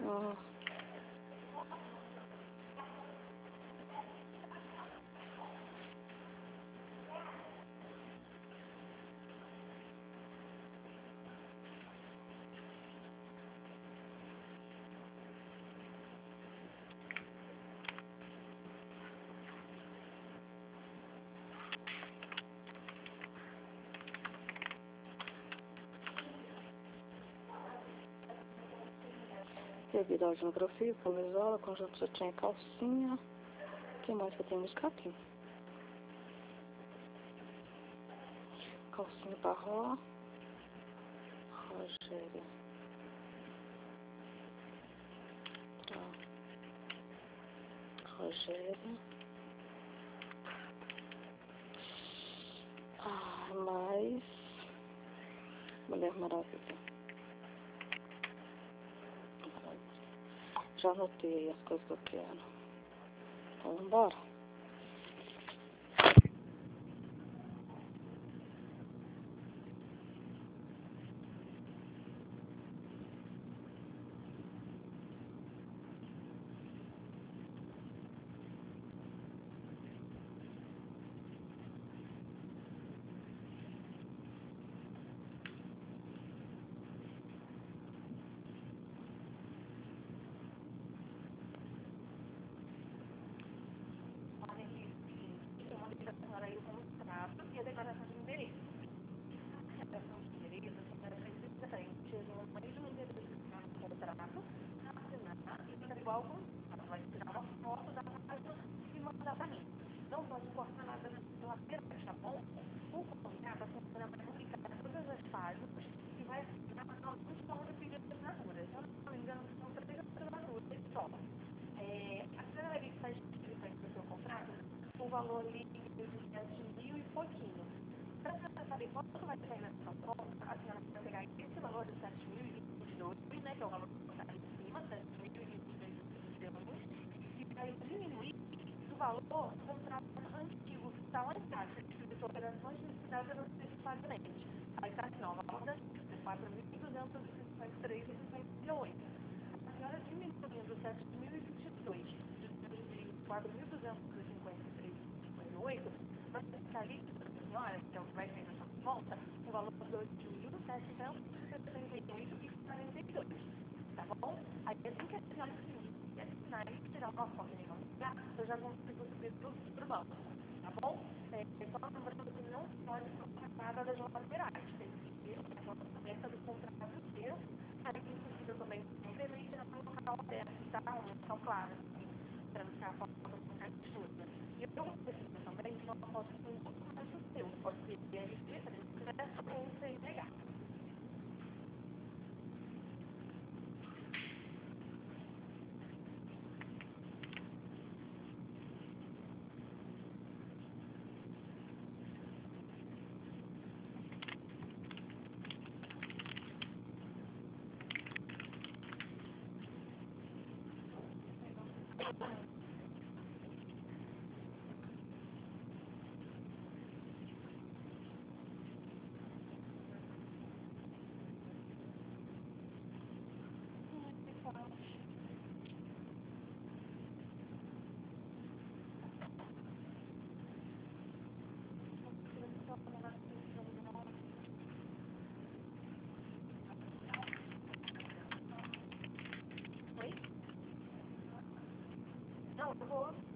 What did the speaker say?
Ah, bebida de microfibra, camisola, conjunto sutiã e calcinha. O que mais que eu tenho que buscar aqui? Calcinha Barró, Rogério. Tá. Rogério. Ah, mais Mulher Maravilha. Já anotei as coisas que eu quero. Então, vamos embora. E a declaração de endereço. A declaração de endereço, a senhora precisa preencher uma identificação no contrato, assinar e ficar igual ao contrato. Vai tirar uma foto da página e mandar para mim. Não pode cortar nada na lateral, tá bom? O contrato, a senhora vai publicar todas as páginas e vai assinar alguns formas de pedir assinatura. Se eu não me engano, são 3 assinaturas só. A senhora vai ver que está escrito aí no seu contrato o valor líquido de 7.000 e pouquinho. Para a senhora saber quanto vai sair na sua conta, a senhora vai pegar esse valor de 7.022, né, que é o valor que está em cima, 7.022 e vai diminuir do valor do contrato antigo, que está lá embaixo, escrito operações necessitadas pelo serviço pagante. Aí está assim, ó, o valor da dívida é 4.253,58. A senhora diminuindo 7.022 de 4.253,58, vai ficar líquido da senhora, que é o que vai sair na sua conta, o valor de 2.778,42, tá bom? Aí assim que a senhora assinar e tirar uma foto de lugar, eu já consigo subir tudo pro banco, tá bom? Só lembrando que não pode colocar nada das laterais, tem que ter a aberta do contrato inteiro, aí possível também simplesmente não colocar o aberto, tá? Um local claro, assim, para não ficar a foto com textura. E eu preciso também de uma foto com um pouco mais do seu, pode ser DRG, se a gente quiser, ou CNH. Oi? Não, eu vou